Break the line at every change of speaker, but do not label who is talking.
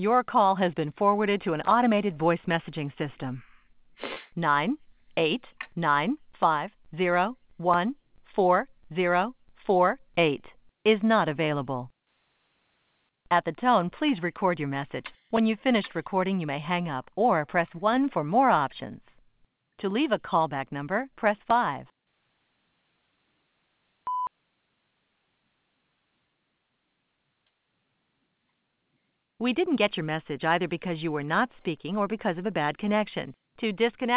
Your call has been forwarded to an automated voice messaging system. 989501408 is not available. At the tone, please record your message. When you've finished recording, you may hang up or press 1 for more options. To leave a callback number, press 5. We didn't get your message either because you were not speaking or because of a bad connection. To disconnect,